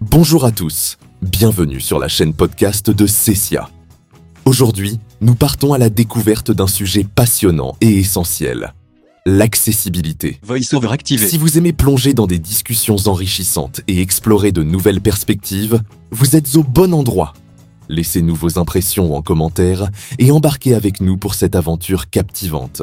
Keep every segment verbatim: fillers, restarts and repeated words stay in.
Bonjour à tous, bienvenue sur la chaîne podcast de Cessia. Aujourd'hui, nous partons à la découverte d'un sujet passionnant et essentiel, l'accessibilité. VoiceOver activé. Si vous aimez plonger dans des discussions enrichissantes et explorer de nouvelles perspectives, vous êtes au bon endroit. Laissez-nous vos impressions en commentaire et embarquez avec nous pour cette aventure captivante.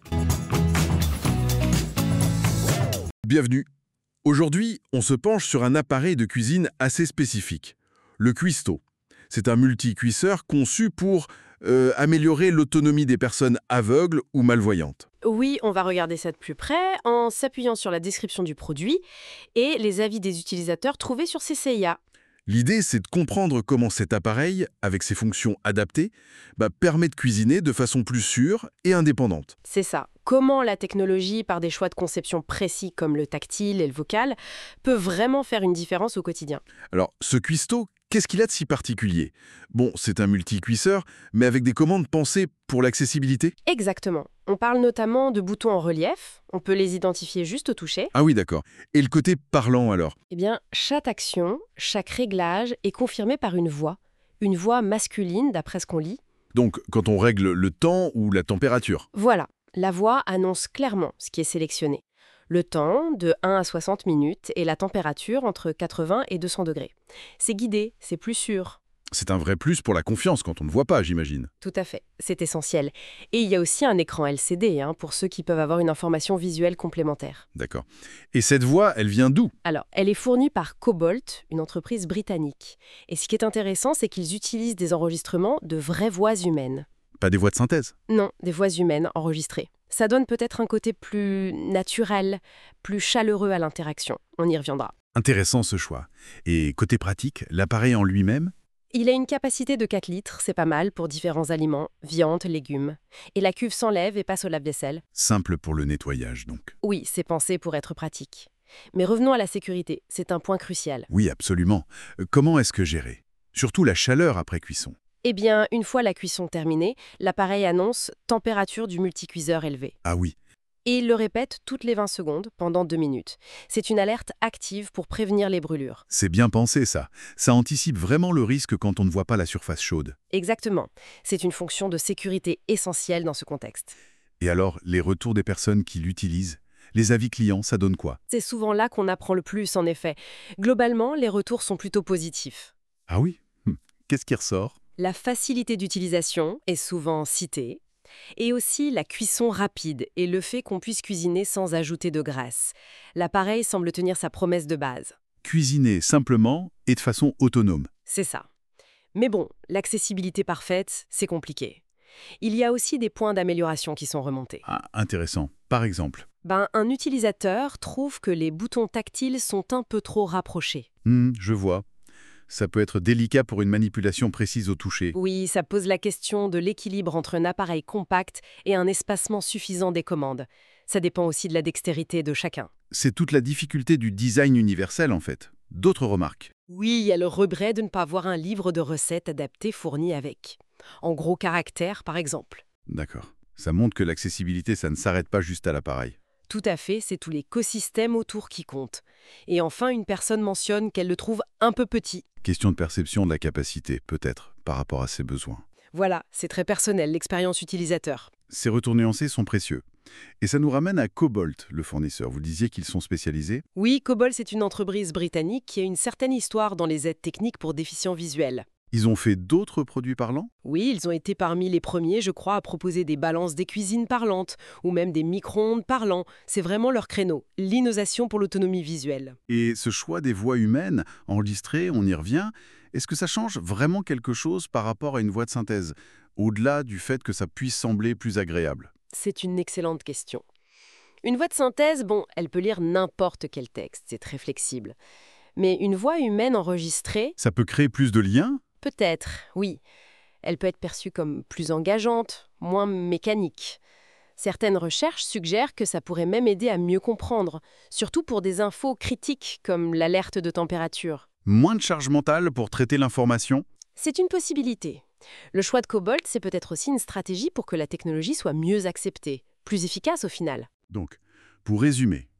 Bienvenue. Aujourd'hui, on se penche sur un appareil de cuisine assez spécifique, le cuistot. C'est un multi-cuisseur conçu pour euh, améliorer l'autonomie des personnes aveugles ou malvoyantes. Oui, on va regarder ça de plus près en s'appuyant sur la description du produit et les avis des utilisateurs trouvés sur Cessia. L'idée, c'est de comprendre comment cet appareil, avec ses fonctions adaptées, bah, permet de cuisiner de façon plus sûre et indépendante. C'est ça. Comment la technologie, par des choix de conception précis comme le tactile et le vocal, peut vraiment faire une différence au quotidien. Alors, ce cuistot, qu'est-ce qu'il a de si particulier? Bon, c'est un multi-cuisseur, mais avec des commandes pensées pour l'accessibilité? Exactement. On parle notamment de boutons en relief. On peut les identifier juste au toucher. Ah oui, d'accord. Et le côté parlant, alors? Eh bien, chaque action, chaque réglage est confirmé par une voix. Une voix masculine, d'après ce qu'on lit. Donc, quand on règle le temps ou la température? Voilà. La voix annonce clairement ce qui est sélectionné. Le temps, de un à soixante minutes, et la température, entre quatre-vingts et deux cents degrés. C'est guidé, c'est plus sûr. C'est un vrai plus pour la confiance quand on ne voit pas, j'imagine. Tout à fait, c'est essentiel. Et il y a aussi un écran L C D, hein, pour ceux qui peuvent avoir une information visuelle complémentaire. D'accord. Et cette voix, elle vient d'où? Alors, elle est fournie par Cobalt, une entreprise britannique. Et ce qui est intéressant, c'est qu'ils utilisent des enregistrements de vraies voix humaines. Pas des voix de synthèse? Non, des voix humaines enregistrées. Ça donne peut-être un côté plus naturel, plus chaleureux à l'interaction. On y reviendra. Intéressant ce choix. Et côté pratique, l'appareil en lui-même? Il a une capacité de quatre litres, c'est pas mal pour différents aliments, viande, légumes. Et la cuve s'enlève et passe au lave-vaisselle. Simple pour le nettoyage, donc. Oui, c'est pensé pour être pratique. Mais revenons à la sécurité, c'est un point crucial. Oui, absolument. Euh, Comment est-ce que gérer? Surtout la chaleur après cuisson. Eh bien, une fois la cuisson terminée, l'appareil annonce « température du multicuiseur élevée ». Ah oui. Et il le répète toutes les vingt secondes pendant deux minutes. C'est une alerte active pour prévenir les brûlures. C'est bien pensé, ça. Ça anticipe vraiment le risque quand on ne voit pas la surface chaude. Exactement. C'est une fonction de sécurité essentielle dans ce contexte. Et alors, les retours des personnes qui l'utilisent? Les avis clients, ça donne quoi? C'est souvent là qu'on apprend le plus, en effet. Globalement, les retours sont plutôt positifs. Ah oui? Hum. Qu'est-ce qui ressort? La facilité d'utilisation est souvent citée, et aussi la cuisson rapide et le fait qu'on puisse cuisiner sans ajouter de graisse. L'appareil semble tenir sa promesse de base. Cuisiner simplement et de façon autonome. C'est ça. Mais bon, l'accessibilité parfaite, c'est compliqué. Il y a aussi des points d'amélioration qui sont remontés. Ah, intéressant. Par exemple? Ben, un utilisateur trouve que les boutons tactiles sont un peu trop rapprochés. Hum, je vois. Ça peut être délicat pour une manipulation précise au toucher. Oui, ça pose la question de l'équilibre entre un appareil compact et un espacement suffisant des commandes. Ça dépend aussi de la dextérité de chacun. C'est toute la difficulté du design universel, en fait. D'autres remarques? Oui, il y a le regret de ne pas avoir un livre de recettes adapté fourni avec. En gros caractères, par exemple. D'accord. Ça montre que l'accessibilité, ça ne s'arrête pas juste à l'appareil. Tout à fait, c'est tout l'écosystème autour qui compte. Et enfin, une personne mentionne qu'elle le trouve un peu petit. Question de perception de la capacité, peut-être, par rapport à ses besoins. Voilà, c'est très personnel, l'expérience utilisateur. Ces retours nuancés sont précieux. Et ça nous ramène à Cobalt, le fournisseur. Vous disiez qu'ils sont spécialisés? Oui, Cobalt, c'est une entreprise britannique qui a une certaine histoire dans les aides techniques pour déficients visuels. Ils ont fait d'autres produits parlants? Oui, ils ont été parmi les premiers, je crois, à proposer des balances des cuisines parlantes, ou même des micro-ondes parlants. C'est vraiment leur créneau, l'innovation pour l'autonomie visuelle. Et ce choix des voix humaines, enregistrées, on y revient, est-ce que ça change vraiment quelque chose par rapport à une voix de synthèse, au-delà du fait que ça puisse sembler plus agréable? C'est une excellente question. Une voix de synthèse, bon, elle peut lire n'importe quel texte, c'est très flexible. Mais une voix humaine enregistrée, Ça peut créer plus de liens? peut-être, oui. Elle peut être perçue comme plus engageante, moins mécanique. Certaines recherches suggèrent que ça pourrait même aider à mieux comprendre, surtout pour des infos critiques comme l'alerte de température. Moins de charge mentale pour traiter l'information? C'est une possibilité. Le choix de Cobalt, c'est peut-être aussi une stratégie pour que la technologie soit mieux acceptée, plus efficace au final. Donc, pour résumer,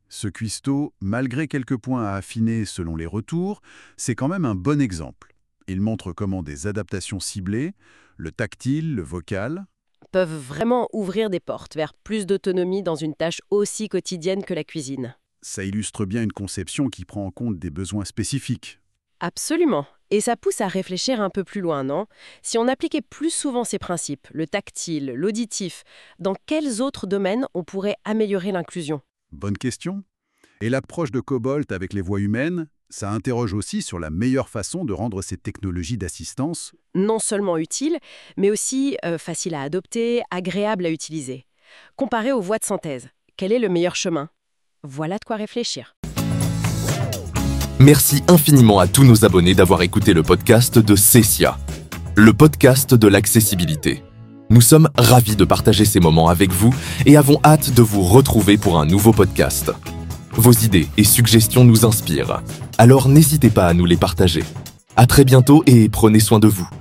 Ce cuistot, malgré quelques points à affiner selon les retours, c'est quand même un bon exemple. Il montre comment des adaptations ciblées, le tactile, le vocal, Peuvent vraiment ouvrir des portes vers plus d'autonomie dans une tâche aussi quotidienne que la cuisine. ça illustre bien une conception qui prend en compte des besoins spécifiques. Absolument. Et ça pousse à réfléchir un peu plus loin, non? Si on appliquait plus souvent ces principes, le tactile, l'auditif, dans quels autres domaines on pourrait améliorer l'inclusion? Bonne question. Et l'approche de Cobalt avec les voix humaines, ça interroge aussi sur la meilleure façon de rendre ces technologies d'assistance. Non seulement utile, mais aussi euh, facile à adopter, agréable à utiliser. Comparé aux voix de synthèse, quel est le meilleur chemin? Voilà de quoi réfléchir. Merci infiniment à tous nos abonnés d'avoir écouté le podcast de Cessia, le podcast de l'accessibilité. Nous sommes ravis de partager ces moments avec vous et avons hâte de vous retrouver pour un nouveau podcast. Vos idées et suggestions nous inspirent, alors n'hésitez pas à nous les partager. À très bientôt et prenez soin de vous.